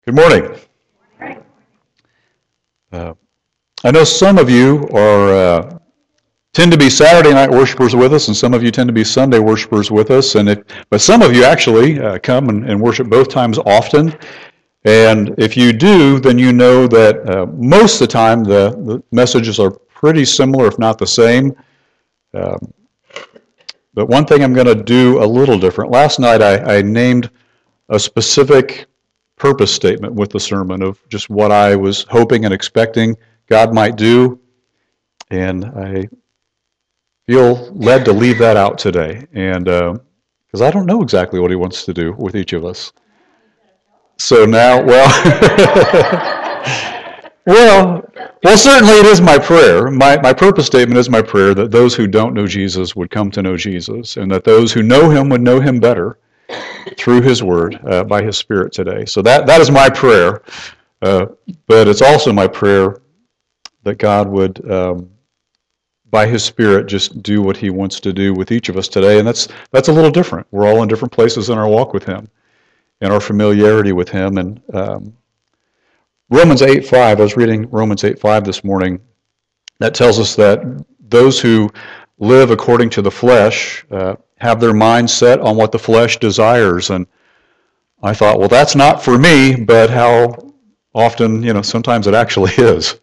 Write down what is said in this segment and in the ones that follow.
Good morning. I know some of you tend to be Saturday night worshipers with us, and some of you tend to be Sunday worshipers with us. But some of you actually come and worship both times often. And if you do, then you know that most of the time the messages are pretty similar, if not the same. But one thing I'm going to do a little different. Last night I named a specific purpose statement with the sermon of just what I was hoping and expecting God might do, and I feel led to leave that out today, and because I don't know exactly what He wants to do with each of us. So now, well, certainly it is my prayer. My purpose statement is my prayer that those who don't know Jesus would come to know Jesus, and that those who know Him would know Him better through His Word, by His Spirit today. So that is my prayer, but it's also my prayer that God would, by His Spirit, just do what He wants to do with each of us today, and that's a little different. We're all in different places in our walk with Him, and our familiarity with Him. And Romans 8:5, I was reading Romans 8:5 this morning, that tells us that those who live according to the flesh have their mind set on what the flesh desires. And I thought, well, that's not for me, but how often, sometimes it actually is.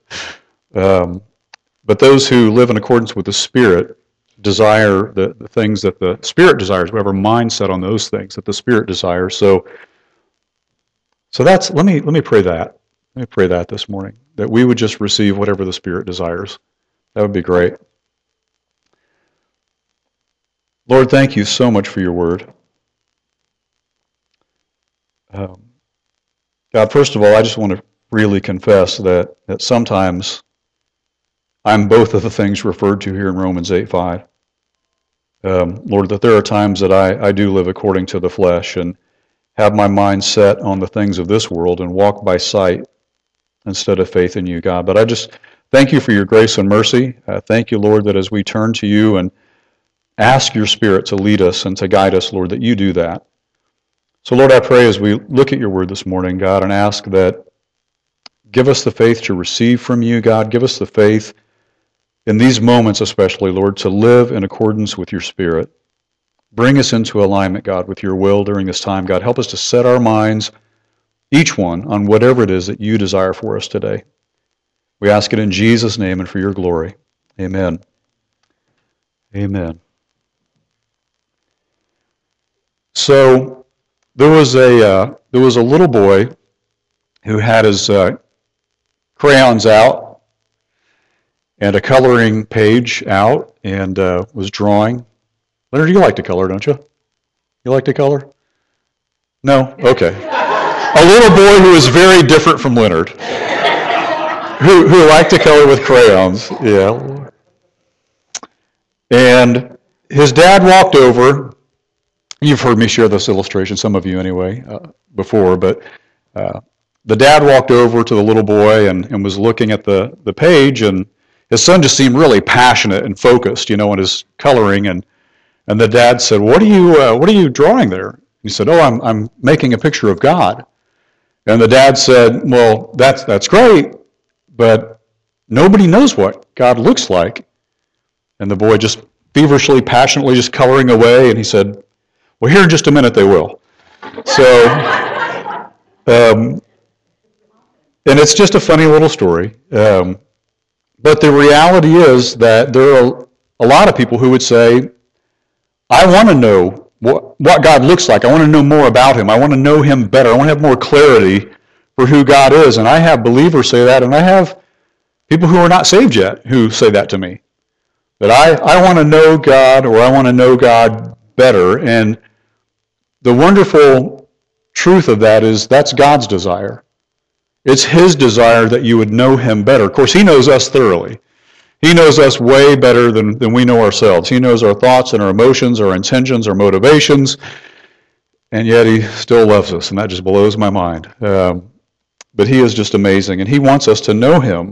But those who live in accordance with the Spirit desire the things that the Spirit desires. We have our mind set on those things that the Spirit desires. So that's, let me pray that. Let me pray that this morning, that we would just receive whatever the Spirit desires. That would be great. Lord, thank you so much for your word. God, first of all, I just want to freely confess that sometimes I'm both of the things referred to here in Romans 8:5. Lord, that there are times that I do live according to the flesh and have my mind set on the things of this world and walk by sight instead of faith in you, God. But I just thank you for your grace and mercy. Thank you, Lord, that as we turn to you and ask your Spirit to lead us and to guide us, Lord, that you do that. So, Lord, I pray as we look at your word this morning, God, and ask that give us the faith to receive from you, God. Give us the faith in these moments especially, Lord, to live in accordance with your Spirit. Bring us into alignment, God, with your will during this time, God. Help us to set our minds, each one, on whatever it is that you desire for us today. We ask it in Jesus' name and for your glory. Amen. Amen. So there was a little boy who had his crayons out and a coloring page out and was drawing. Leonard, you like to color, don't you? You like to color? No? Okay. A little boy who is very different from Leonard, who liked to color with crayons. Yeah. And his dad walked over. You've heard me share this illustration, some of you anyway, before, but the dad walked over to the little boy and was looking at the page, and his son just seemed really passionate and focused, on his coloring, and the dad said, what are you drawing there? He said, oh, I'm making a picture of God. And the dad said, well, that's great, but nobody knows what God looks like. And the boy just feverishly, passionately just coloring away, and he said, well, here in just a minute they will. So, and it's just a funny little story. But the reality is that there are a lot of people who would say, I want to know what God looks like. I want to know more about Him. I want to know Him better. I want to have more clarity for who God is. And I have believers say that, and I have people who are not saved yet who say that to me. That I want to know God, or I want to know God better. And the wonderful truth of that is that's God's desire. It's His desire that you would know Him better. Of course, He knows us thoroughly. He knows us way better than we know ourselves. He knows our thoughts and our emotions, our intentions, our motivations, and yet He still loves us, and that just blows my mind. But He is just amazing, and He wants us to know Him.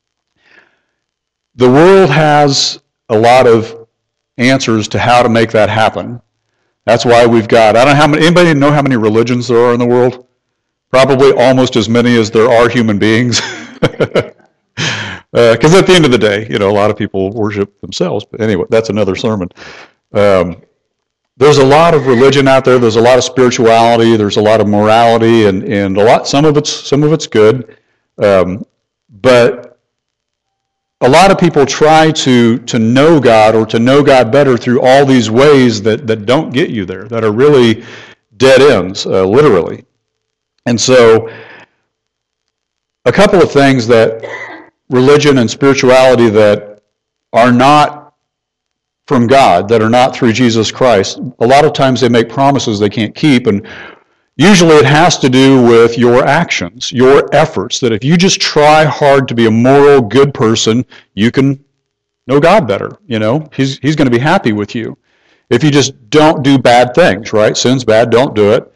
The world has a lot of answers to how to make that happen. That's why we've got, I don't know anybody know how many religions there are in the world? Probably almost as many as there are human beings. Because at the end of the day, a lot of people worship themselves. But anyway, that's another sermon. There's a lot of religion out there. There's a lot of spirituality. There's a lot of morality, and some of it's good. But a lot of people try to know God or to know God better through all these ways that don't get you there, that are really dead ends, literally. And so, a couple of things that religion and spirituality that are not from God, that are not through Jesus Christ, a lot of times they make promises they can't keep, and usually it has to do with your actions, your efforts, that if you just try hard to be a moral, good person, you can know God better, He's going to be happy with you. If you just don't do bad things, right? Sin's bad, don't do it.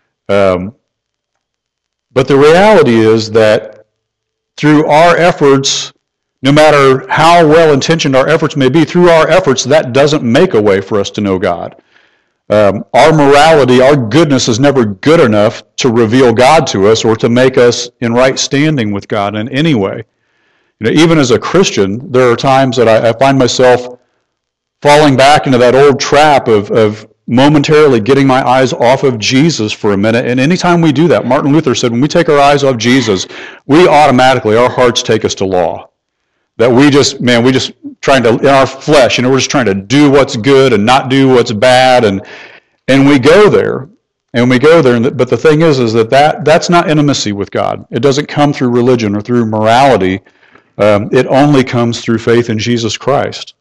But the reality is that through our efforts, no matter how well-intentioned our efforts may be, through our efforts, that doesn't make a way for us to know God. Our morality, our goodness is never good enough to reveal God to us or to make us in right standing with God in any way. Even as a Christian, there are times that I find myself falling back into that old trap of momentarily getting my eyes off of Jesus for a minute. And anytime we do that, Martin Luther said, when we take our eyes off Jesus, we automatically, our hearts take us to law. That we just trying to, in our flesh, we're just trying to do what's good and not do what's bad. And we go there. But the thing is that's not intimacy with God. It doesn't come through religion or through morality. It only comes through faith in Jesus Christ.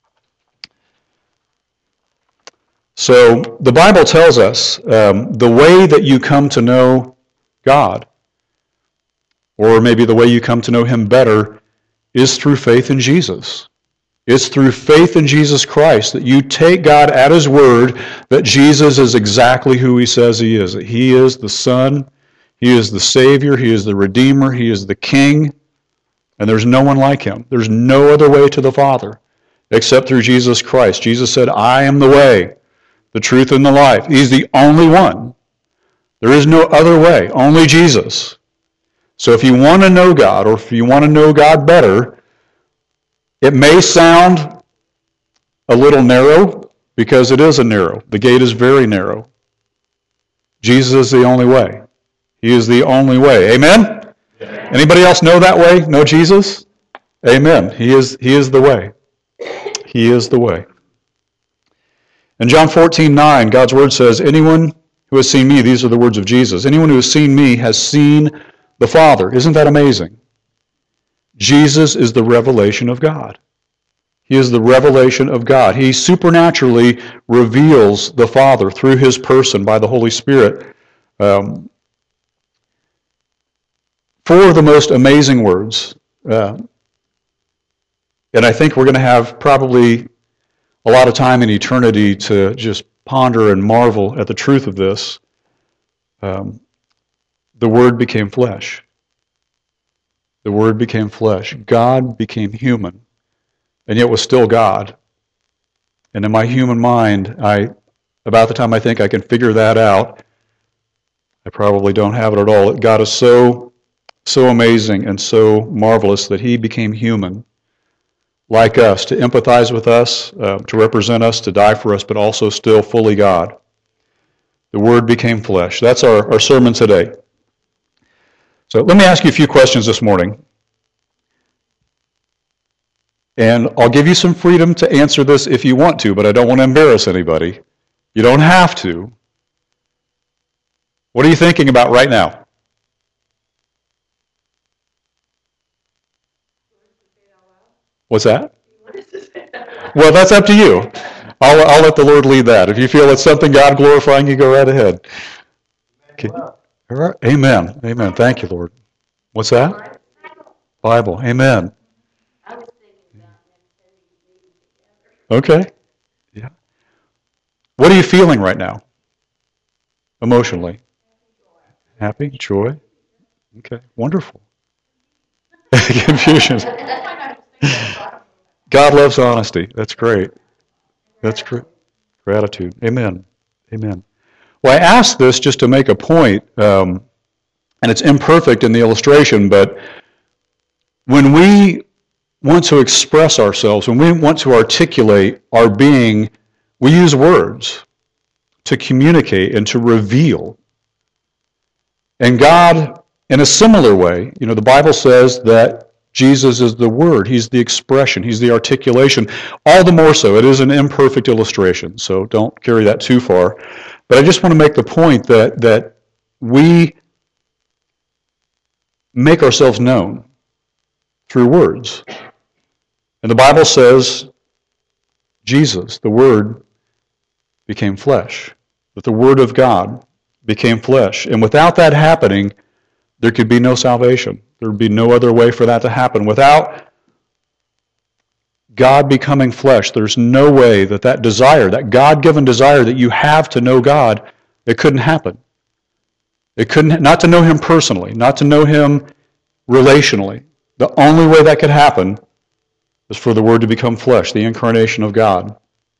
So the Bible tells us the way that you come to know God, or maybe the way you come to know Him better, is through faith in Jesus. It's through faith in Jesus Christ that you take God at His word that Jesus is exactly who He says He is. That He is the Son, He is the Savior, He is the Redeemer, He is the King, and there's no one like Him. There's no other way to the Father except through Jesus Christ. Jesus said, I am the way, the truth, and the life. He's the only one. There is no other way, only Jesus. So if you want to know God, or if you want to know God better, it may sound a little narrow, because it is a narrow. The gate is very narrow. Jesus is the only way. He is the only way. Amen? Yeah. Anybody else know that way? Know Jesus? Amen. He is the way. He is the way. In John 14:9, God's word says, anyone who has seen me, these are the words of Jesus, anyone who has seen me has seen the Father. Isn't that amazing? Jesus is the revelation of God. He is the revelation of God. He supernaturally reveals the Father through His person by the Holy Spirit. Four of the most amazing words. And I think we're going to have probably a lot of time in eternity to just ponder and marvel at the truth of this. The Word became flesh. The Word became flesh. God became human, and yet was still God. And in my human mind, about the time I think I can figure that out, I probably don't have it at all. God is so amazing and so marvelous that He became human, like us, to empathize with us, to represent us, to die for us, but also still fully God. The Word became flesh. That's our sermon today. So let me ask you a few questions this morning. And I'll give you some freedom to answer this if you want to, but I don't want to embarrass anybody. You don't have to. What are you thinking about right now? What's that? Well, that's up to you. I'll let the Lord lead that. If you feel it's something God glorifying, you go right ahead. Okay. All right. Amen. Amen. Thank you, Lord. What's that? Bible. Amen. Okay. Yeah. What are you feeling right now? Emotionally? Happy? Joy? Okay. Wonderful. Confusion. God loves honesty. That's great. That's great. Gratitude. Amen. Amen. Well, I asked this just to make a point. and it's imperfect in the illustration, but when we want to express ourselves, when we want to articulate our being, we use words to communicate and to reveal. And God, in a similar way, the Bible says that Jesus is the Word. He's the expression. He's the articulation. All the more so, it is an imperfect illustration, so don't carry that too far. But I just want to make the point that we make ourselves known through words. And the Bible says Jesus, the Word, became flesh. That the Word of God became flesh. And without that happening, there could be no salvation. There would be no other way for that to happen. Without God becoming flesh, there's no way that desire, that God-given desire that you have to know God, it couldn't happen. It couldn't, not to know Him personally, not to know Him relationally. The only way that could happen is for the Word to become flesh, the incarnation of God.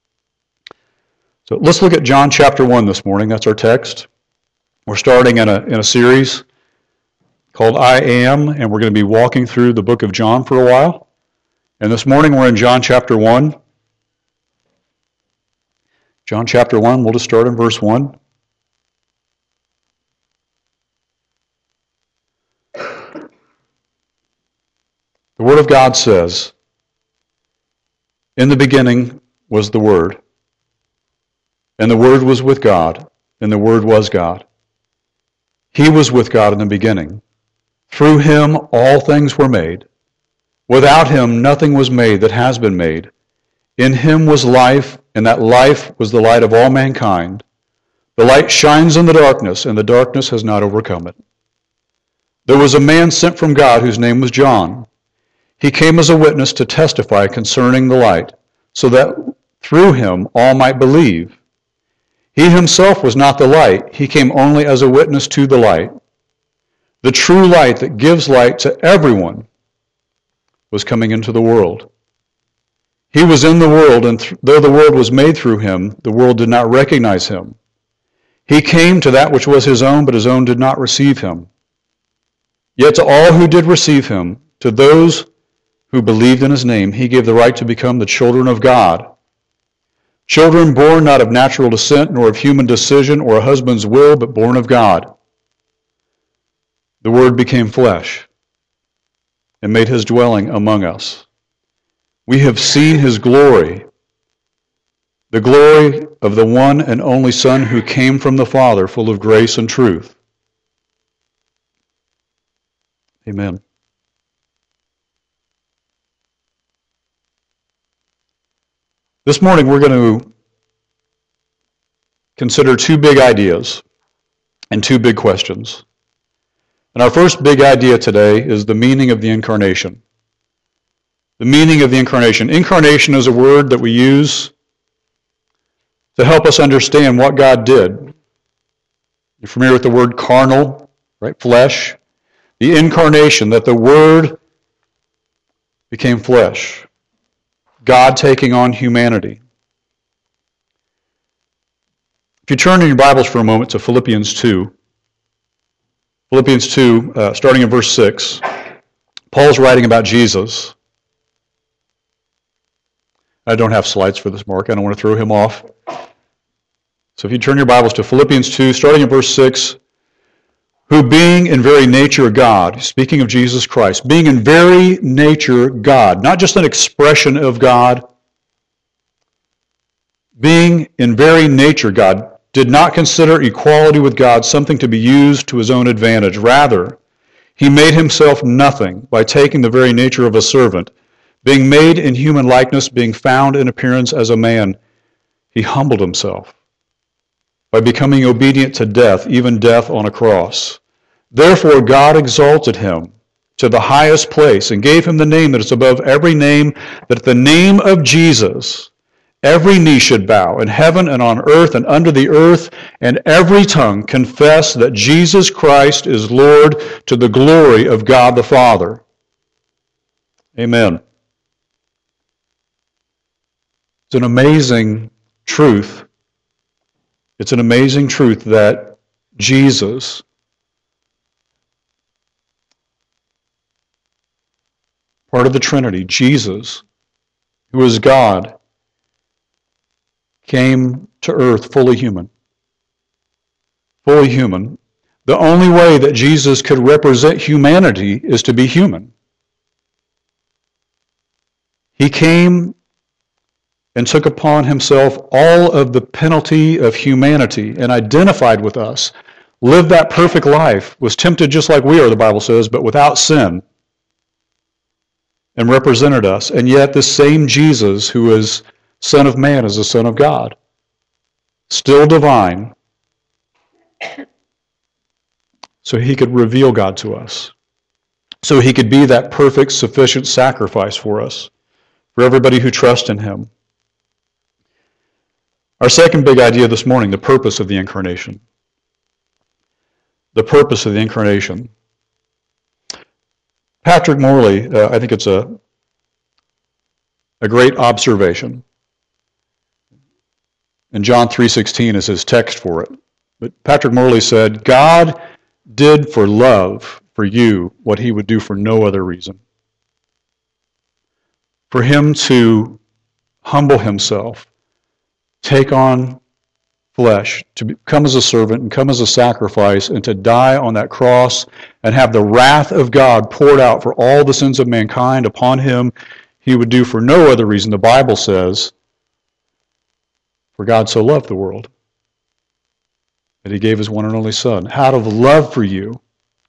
So let's look at John chapter 1 this morning. That's our text. We're starting in a series called I Am, and we're going to be walking through the book of John for a while. And this morning we're in John chapter 1. John chapter 1, we'll just start in verse 1. The Word of God says, "In the beginning was the Word, and the Word was with God, and the Word was God. He was with God in the beginning. Through Him all things were made. Without Him nothing was made that has been made. In Him was life, and that life was the light of all mankind. The light shines in the darkness, and the darkness has not overcome it. There was a man sent from God whose name was John. He came as a witness to testify concerning the light, so that through him all might believe. He himself was not the light. He came only as a witness to the light. The true light that gives light to everyone was coming into the world. He was in the world, and though the world was made through him, the world did not recognize him. He came to that which was his own, but his own did not receive him. Yet to all who did receive him, to those who believed in his name, he gave the right to become the children of God. Children born not of natural descent, nor of human decision or a husband's will, but born of God. The Word became flesh and made his dwelling among us. We have seen his glory, the glory of the one and only Son who came from the Father, full of grace and truth." Amen. This morning we're going to consider two big ideas and two big questions. And our first big idea today is the meaning of the incarnation. The meaning of the incarnation. Incarnation is a word that we use to help us understand what God did. You're familiar with the word carnal, right? Flesh. The incarnation, that the Word became flesh. God taking on humanity. If you turn in your Bibles for a moment to Philippians 2. Philippians 2, starting in verse 6. Paul's writing about Jesus. I don't have slides for this, Mark. I don't want to throw him off. So if you turn your Bibles to Philippians 2, starting in verse 6, who being in very nature God, speaking of Jesus Christ, being in very nature God, not just an expression of God, being in very nature God, did not consider equality with God something to be used to his own advantage. Rather, he made himself nothing by taking the very nature of a servant. Being made in human likeness, being found in appearance as a man, he humbled himself by becoming obedient to death, even death on a cross. Therefore God exalted him to the highest place and gave him the name that is above every name, that at the name of Jesus every knee should bow, in heaven and on earth and under the earth, and every tongue confess that Jesus Christ is Lord, to the glory of God the Father. Amen. It's an amazing truth. It's an amazing truth that Jesus part of the Trinity, Jesus, who is God, came to earth fully human. Fully human. The only way that Jesus could represent humanity is to be human. He came and took upon himself all of the penalty of humanity and identified with us, lived that perfect life, was tempted just like we are, the Bible says, but without sin, and represented us. And yet this same Jesus, who is Son of Man, is the Son of God, still divine, so he could reveal God to us, so he could be that perfect, sufficient sacrifice for us, for everybody who trusts in him. Our second big idea this morning, the purpose of the incarnation. The purpose of the incarnation. Patrick Morley, I think it's a great observation. And John 3:16 is his text for it. But Patrick Morley said, God did for love for you what he would do for no other reason. For him to humble himself, take on flesh, to come as a servant and come as a sacrifice, and to die on that cross and have the wrath of God poured out for all the sins of mankind upon him, he would do for no other reason. The Bible says, for God so loved the world that he gave his one and only Son. Out of love for you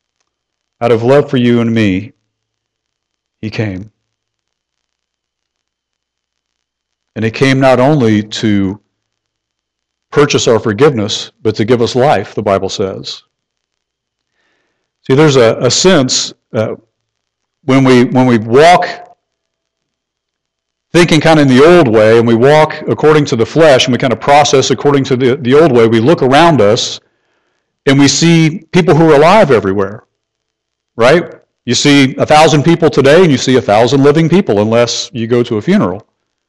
and me, he came. And he came not only to purchase our forgiveness, but to give us life, the Bible says. See, there's a sense when we walk thinking kind of in the old way, and we walk according to the flesh, and we kind of process according to the old way, we look around us, and we see people who are alive everywhere, right? You see 1,000 people today, and you see 1,000 living people, unless you go to a funeral.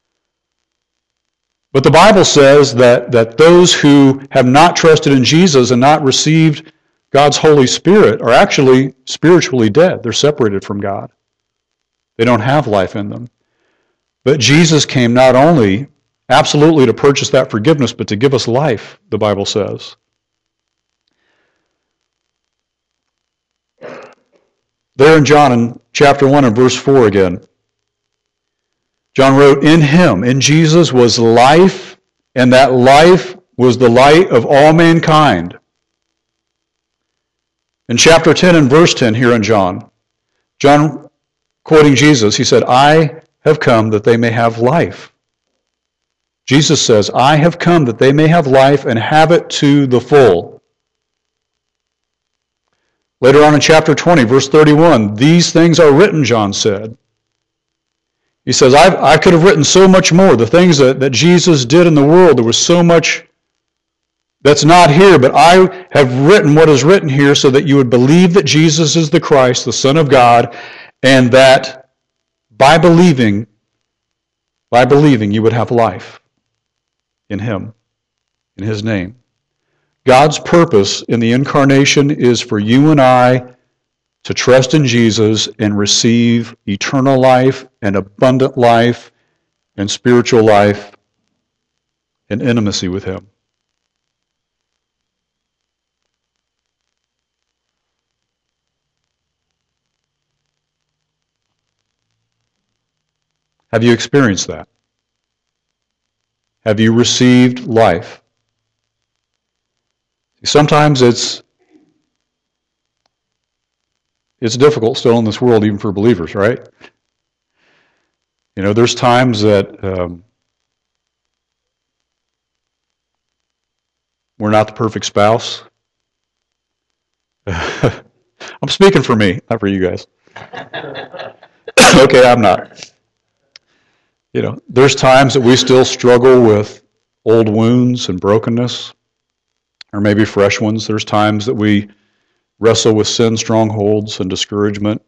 But the Bible says that those who have not trusted in Jesus and not received God's Holy Spirit are actually spiritually dead. They're separated from God. They don't have life in them. But Jesus came not only absolutely to purchase that forgiveness, but to give us life, the Bible says. There in John, in chapter 1 and verse 4 again, John wrote, in him, in Jesus, was life, and that life was the light of all mankind. In chapter 10 and verse 10 here in John, quoting Jesus, he said, I have come that they may have life. Jesus says, I have come that they may have life and have it to the full. Later on in chapter 20, verse 31, these things are written, John said. He says, I could have written so much more. The things that Jesus did in the world, there was so much that's not here, but I have written what is written here so that you would believe that Jesus is the Christ, the Son of God, and that by believing you would have life in him, in his name. God's purpose in the incarnation is for you and I to trust in Jesus and receive eternal life and abundant life and spiritual life and intimacy with him. Have you experienced that? Have you received life? Sometimes it's difficult still in this world, even for believers, right? You know, there's times that we're not the perfect spouse. I'm speaking for me, not for you guys. Okay, I'm not. You know, there's times that we still struggle with old wounds and brokenness, or maybe fresh ones. There's times that we wrestle with sin strongholds and discouragement.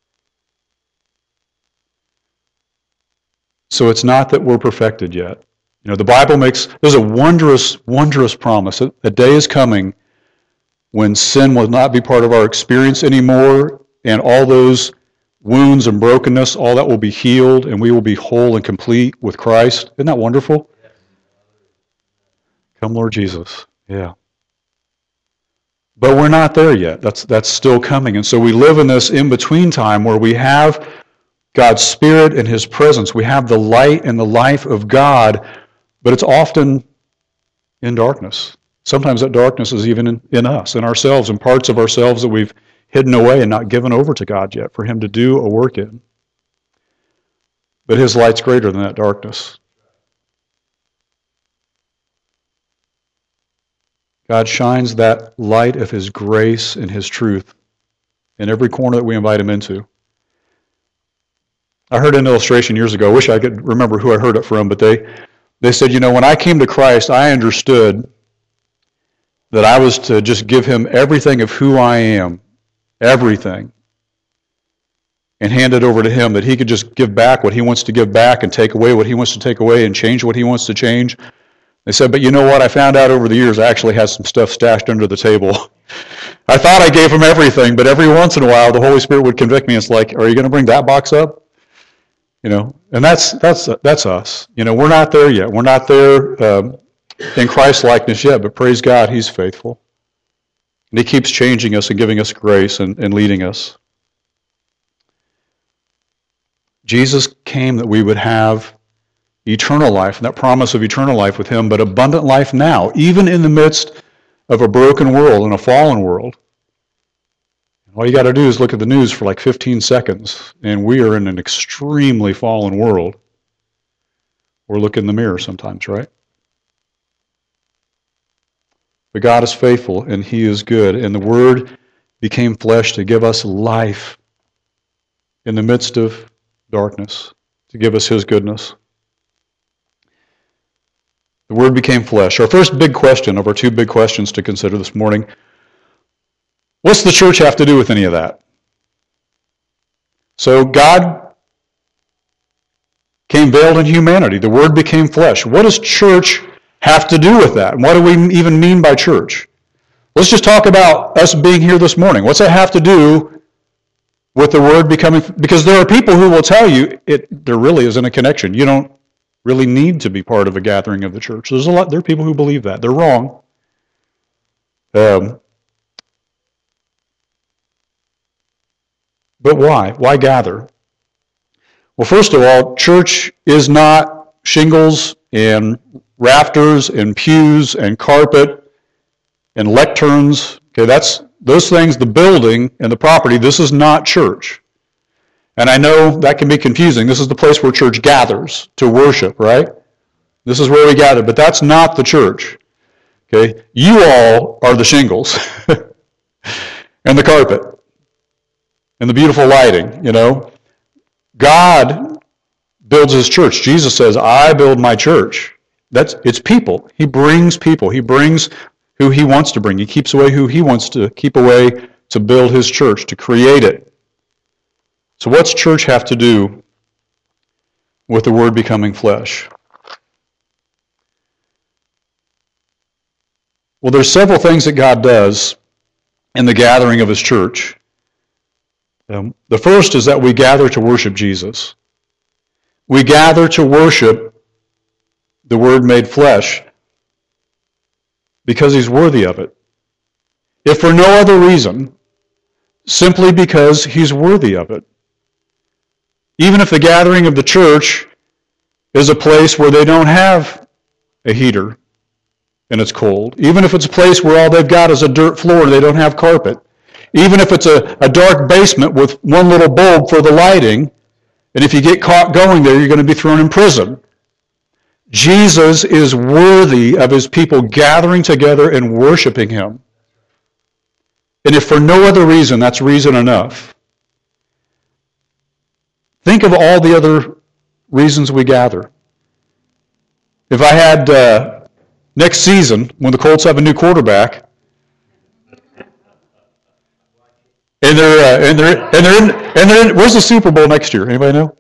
So it's not that we're perfected yet. You know, the Bible there's a wondrous, wondrous promise. A day is coming when sin will not be part of our experience anymore, and all those wounds and brokenness, all that will be healed, and we will be whole and complete with Christ. Isn't that wonderful? Come, Lord Jesus. Yeah. But we're not there yet. That's still coming. And so we live in this in-between time where we have God's Spirit and His presence. We have the light and the life of God, but it's often in darkness. Sometimes that darkness is even in us, in ourselves, in parts of ourselves that we've hidden away and not given over to God yet for Him to do a work in. But His light's greater than that darkness. God shines that light of His grace and His truth in every corner that we invite Him into. I heard an illustration years ago. I wish I could remember who I heard it from, but they said, when I came to Christ, I understood that I was to just give Him everything of who I am, everything, and hand it over to Him, that He could just give back what He wants to give back and take away what He wants to take away and change what He wants to change. They said, but you know what? I found out over the years I actually had some stuff stashed under the table. I thought I gave Him everything, but every once in a while the Holy Spirit would convict me. It's like, are you going to bring that box up? And that's us. We're not there yet. We're not there in Christ likeness yet, but praise God, He's faithful. And He keeps changing us and giving us grace and leading us. Jesus came that we would have eternal life, and that promise of eternal life with Him, but abundant life now, even in the midst of a broken world and a fallen world. All you got to do is look at the news for like 15 seconds, and we are in an extremely fallen world. Or look in the mirror sometimes, right? But God is faithful, and He is good, and the Word became flesh to give us life in the midst of darkness, to give us His goodness. The Word became flesh. Our first big question of our two big questions to consider this morning: what's the church have to do with any of that? So God came veiled in humanity. The Word became flesh. What does church have to do with that? And what do we even mean by church? Let's just talk about us being here this morning. What's that have to do with the Word becoming? Because there are people who will tell you there really isn't a connection. You don't really need to be part of a gathering of the church. There are people who believe that. They're wrong. But why? Why gather? Well, first of all, church is not shingles and rafters and pews and carpet and lecterns. Okay, that's those things, the building and the property. This is not church. And I know that can be confusing. This is the place where church gathers to worship, right? This is where we gather, but that's not the church. Okay, you all are the shingles and the carpet and the beautiful lighting, God builds His church. Jesus says, I build my church. It's people. He brings people. He brings who He wants to bring. He keeps away who He wants to keep away to build His church, to create it. So what's church have to do with the Word becoming flesh? Well, there's several things that God does in the gathering of His church. The first is that we gather to worship Jesus. We gather to worship the Word made flesh because He's worthy of it. If for no other reason, simply because He's worthy of it. Even if the gathering of the church is a place where they don't have a heater and it's cold. Even if it's a place where all they've got is a dirt floor and they don't have carpet. Even if it's a dark basement with one little bulb for the lighting, and if you get caught going there, you're going to be thrown in prison. Jesus is worthy of His people gathering together and worshiping Him. And if for no other reason, that's reason enough. Think of all the other reasons we gather. If I had next season, when the Colts have a new quarterback, and they're in, where's the Super Bowl next year? Anybody know?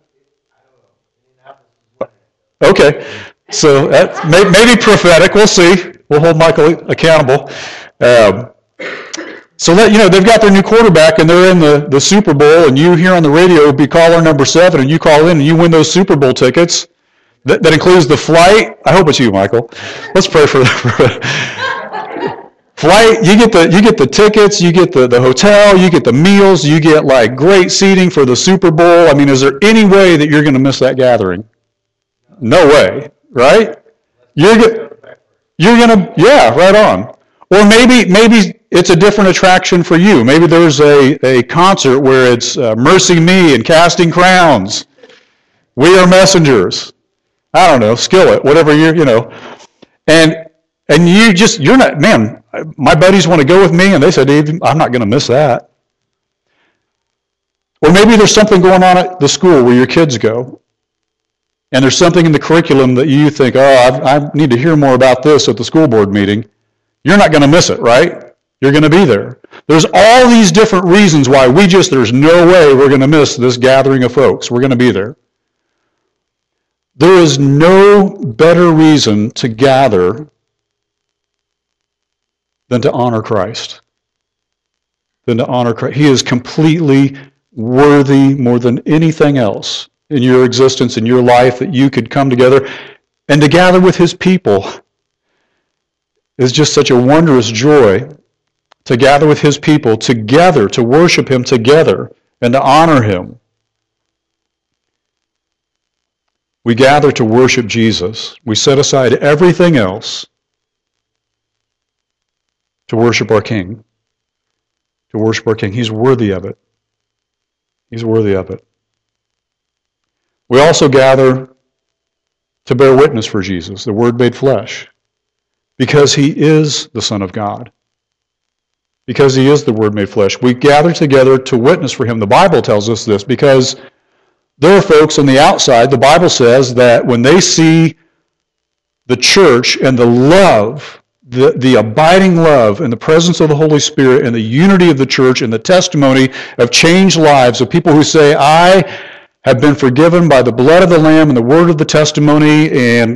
Okay, so that's maybe prophetic. We'll see. We'll hold Michael accountable. So they've got their new quarterback and they're in the Super Bowl, and you hear on the radio be caller number 7, and you call in and you win those Super Bowl tickets. That includes the flight. I hope it's you, Michael. Let's pray for flight. You get the tickets, you get the hotel, you get the meals, you get like great seating for the Super Bowl. I mean, is there any way that you're going to miss that gathering? No way, right? You're gonna, yeah, right on. Or maybe it's a different attraction for you. Maybe there's a concert where it's Mercy Me and Casting Crowns. We Are Messengers. I don't know, Skillet, whatever and you're not, man, my buddies want to go with me, and they said, Dave, I'm not going to miss that. Or maybe there's something going on at the school where your kids go, and there's something in the curriculum that you think, I need to hear more about this at the school board meeting. You're not going to miss it, right? You're going to be there. There's all these different reasons why there's no way we're going to miss this gathering of folks. We're going to be there. There is no better reason to gather than to honor Christ. He is completely worthy more than anything else in your existence, in your life, that you could come together. And to gather with His people is just such a wondrous joy, to gather with His people together, to worship Him together, and to honor Him. We gather to worship Jesus. We set aside everything else to worship our King. To worship our King. He's worthy of it. He's worthy of it. We also gather to bear witness for Jesus, the Word made flesh, because He is the Son of God. Because He is the Word made flesh. We gather together to witness for Him. The Bible tells us this because there are folks on the outside, the Bible says, that when they see the church and the love, the abiding love and the presence of the Holy Spirit and the unity of the church and the testimony of changed lives of people who say, I have been forgiven by the blood of the Lamb and the word of the testimony. And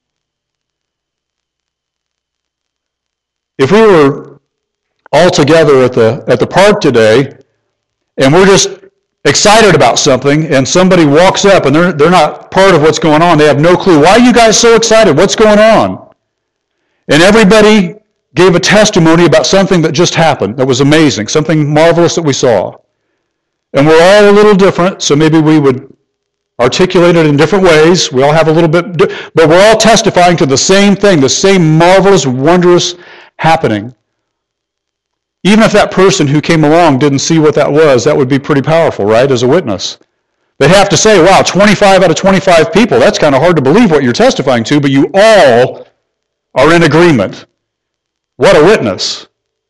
if we were all together at the park today and we're just excited about something, and somebody walks up and they're not part of what's going on, they have no clue. Why are you guys so excited? What's going on? And everybody gave a testimony about something that just happened that was amazing, something marvelous that we saw. And we're all a little different, so maybe we would articulate it in different ways. We all have a little bit, but we're all testifying to the same thing, the same marvelous, wondrous happening. Even if that person who came along didn't see what that was, that would be pretty powerful, right, as a witness. They'd have to say, wow, 25 out of 25 people, that's kind of hard to believe what you're testifying to, but you all are in agreement. What a witness.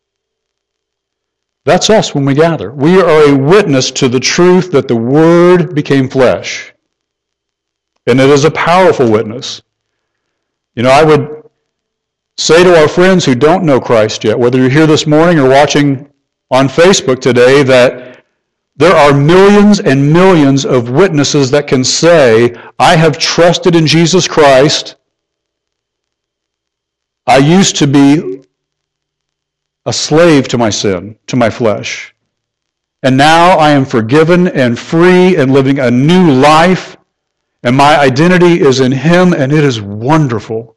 That's us when we gather. We are a witness to the truth that the Word became flesh. And it is a powerful witness. I would say to our friends who don't know Christ yet, whether you're here this morning or watching on Facebook today, that there are millions and millions of witnesses that can say, I have trusted in Jesus Christ. I used to be a slave to my sin, to my flesh. And now I am forgiven and free and living a new life, and my identity is in Him, and it is wonderful.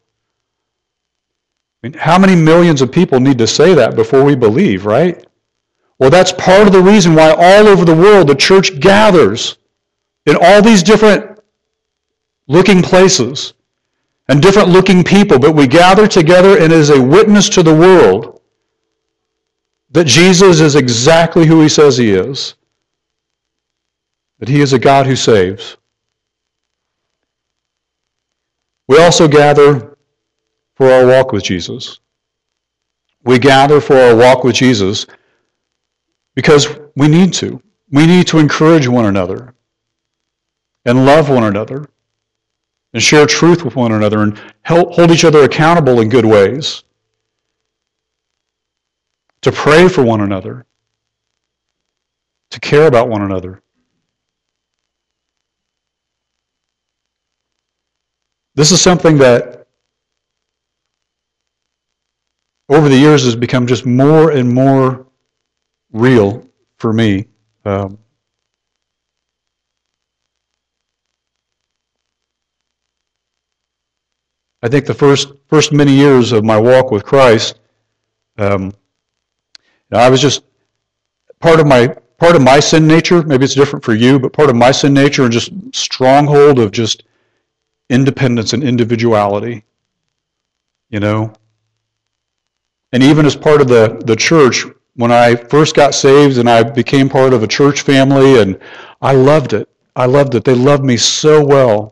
How many millions of people need to say that before we believe, right? Well, that's part of the reason why all over the world the church gathers in all these different looking places and different looking people, but we gather together and as a witness to the world that Jesus is exactly who He says He is, that He is a God who saves. We also gather for our walk with Jesus. We gather for our walk with Jesus because we need to. We need to encourage one another and love one another and share truth with one another and hold each other accountable in good ways. To pray for one another. To care about one another. This is something that over the years has become just more and more real for me. I think the first many years of my walk with Christ, I was just part of my sin nature. Maybe it's different for you, but part of my sin nature and just stronghold of just independence and individuality. And even as part of the church, when I first got saved and I became part of a church family, and I loved it. I loved it. They loved me so well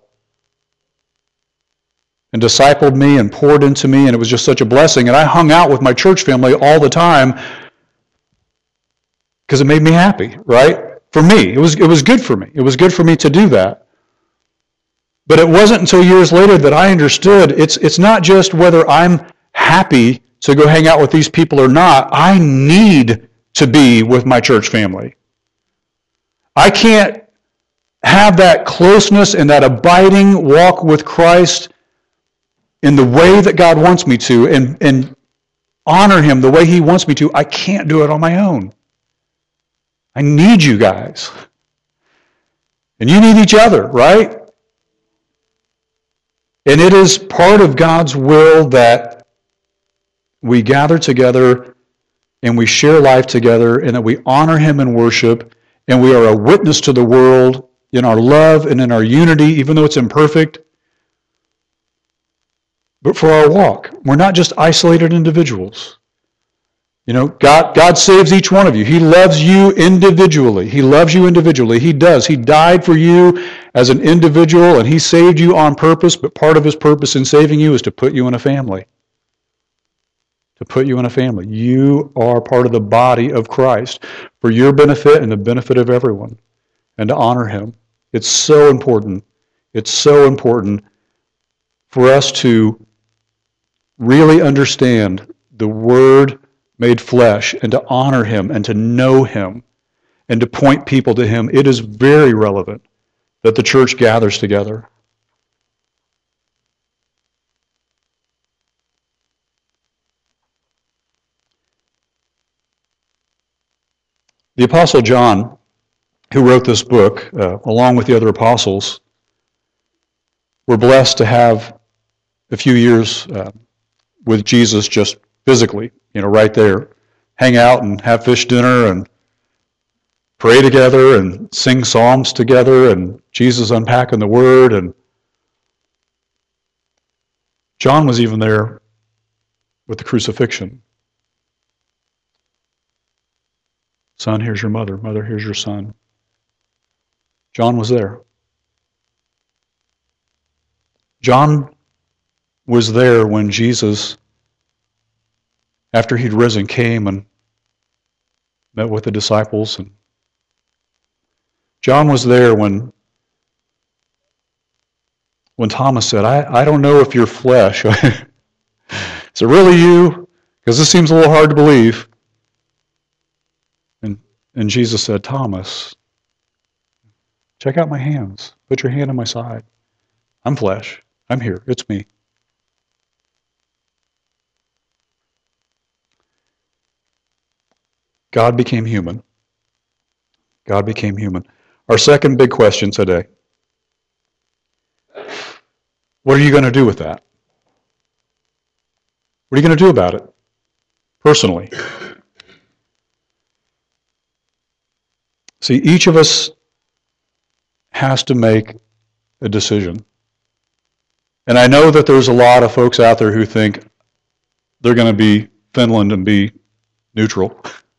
and discipled me and poured into me, and it was just such a blessing. And I hung out with my church family all the time because it made me happy, right? For me, it was good for me. It was good for me to do that. But it wasn't until years later that I understood it's not just whether I'm happy to go hang out with these people or not. I need to be with my church family. I can't have that closeness and that abiding walk with Christ in the way that God wants me to and honor Him the way He wants me to. I can't do it on my own. I need you guys. And you need each other, right? And it is part of God's will that we gather together and we share life together and that we honor Him in worship and we are a witness to the world in our love and in our unity, even though it's imperfect. But for our walk, we're not just isolated individuals. God saves each one of you. He loves you individually. He loves you individually. He does. He died for you as an individual, and He saved you on purpose, but part of His purpose in saving you is to put you in a family. To put you in a family. You are part of the body of Christ for your benefit and the benefit of everyone, and to honor Him. It's so important. It's so important for us to really understand the Word made flesh and to honor Him and to know Him and to point people to Him. It is very relevant that the church gathers together. The Apostle John, who wrote this book, along with the other apostles, were blessed to have a few years with Jesus just physically, right there. Hang out and have fish dinner and pray together and sing psalms together and Jesus unpacking the Word. And John was even there with the crucifixion. Son, here's your mother. Mother, here's your son. John was there. John was there when Jesus, after He'd risen, came and met with the disciples. And John was there when Thomas said, I don't know if you're flesh. Is it really you? Because this seems a little hard to believe. And Jesus said, Thomas, check out my hands. Put your hand on my side. I'm flesh. I'm here. It's me. God became human. God became human. Our second big question today. What are you going to do with that? What are you going to do about it? Personally. See, each of us has to make a decision. And I know that there's a lot of folks out there who think they're going to be Finland and be neutral,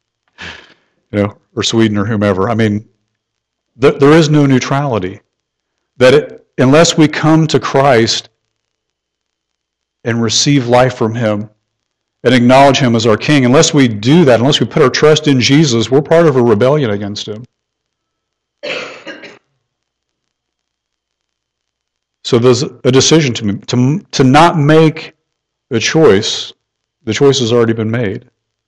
or Sweden or whomever. I mean, there is no neutrality. Unless we come to Christ and receive life from Him and acknowledge Him as our King, unless we do that, unless we put our trust in Jesus, we're part of a rebellion against Him. So there's a decision to not make a choice. The choice has already been made.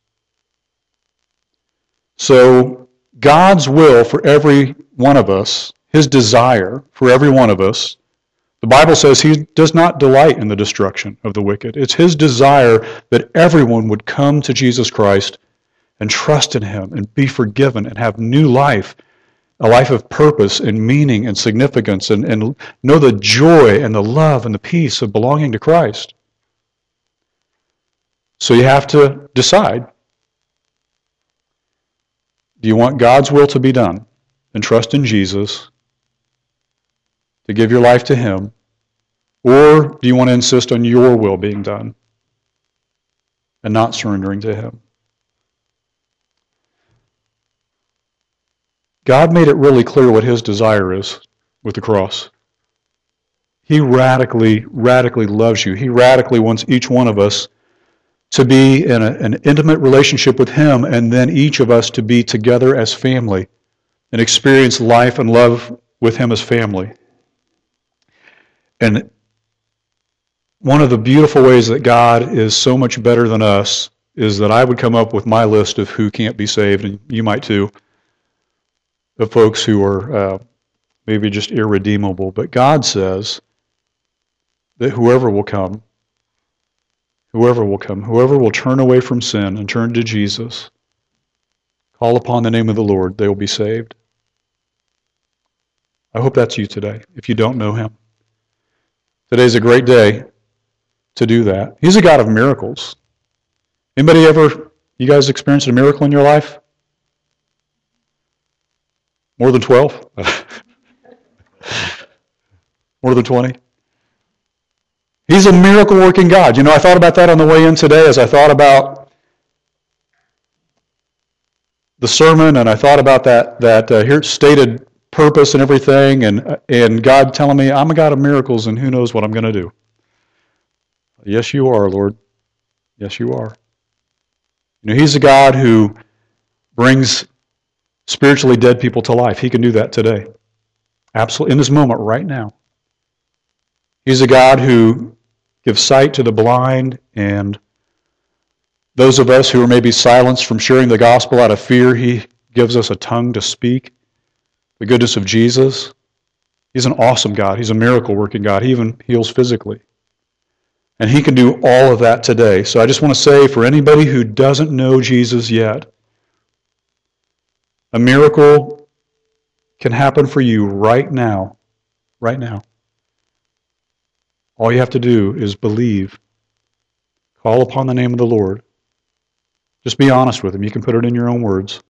So God's will for every one of us, His desire for every one of us, the Bible says He does not delight in the destruction of the wicked. It's His desire that everyone would come to Jesus Christ and trust in Him and be forgiven and have new life, a life of purpose and meaning and significance, and know the joy and the love and the peace of belonging to Christ. So you have to decide. Do you want God's will to be done and trust in Jesus to give your life to Him? Or do you want to insist on your will being done and not surrendering to Him? God made it really clear what His desire is with the cross. He radically, radically loves you. He radically wants each one of us to be in an intimate relationship with Him, and then each of us to be together as family and experience life and love with Him as family. And one of the beautiful ways that God is so much better than us is that I would come up with my list of who can't be saved, and you might too, of folks who are maybe just irredeemable. But God says that whoever will come, whoever will turn away from sin and turn to Jesus, call upon the name of the Lord, they will be saved. I hope that's you today, if you don't know Him. Today's a great day to do that. He's a God of miracles. Anybody you guys experienced a miracle in your life? More than 12? More than 20? He's a miracle-working God. You know, I thought about that on the way in today as I thought about the sermon, and I thought about that here stated purpose and everything, and God telling me, I'm a God of miracles, and who knows what I'm going to do. Yes, you are, Lord. Yes, you are. You know, He's a God who brings spiritually dead people to life. He can do that today. Absolutely. In this moment, right now. He's a God who gives sight to the blind, and those of us who are maybe silenced from sharing the gospel out of fear, He gives us a tongue to speak the goodness of Jesus. He's an awesome God. He's a miracle-working God. He even heals physically. And He can do all of that today. So I just want to say, for anybody who doesn't know Jesus yet, a miracle can happen for you right now. Right now. All you have to do is believe. Call upon the name of the Lord. Just be honest with Him. You can put it in your own words.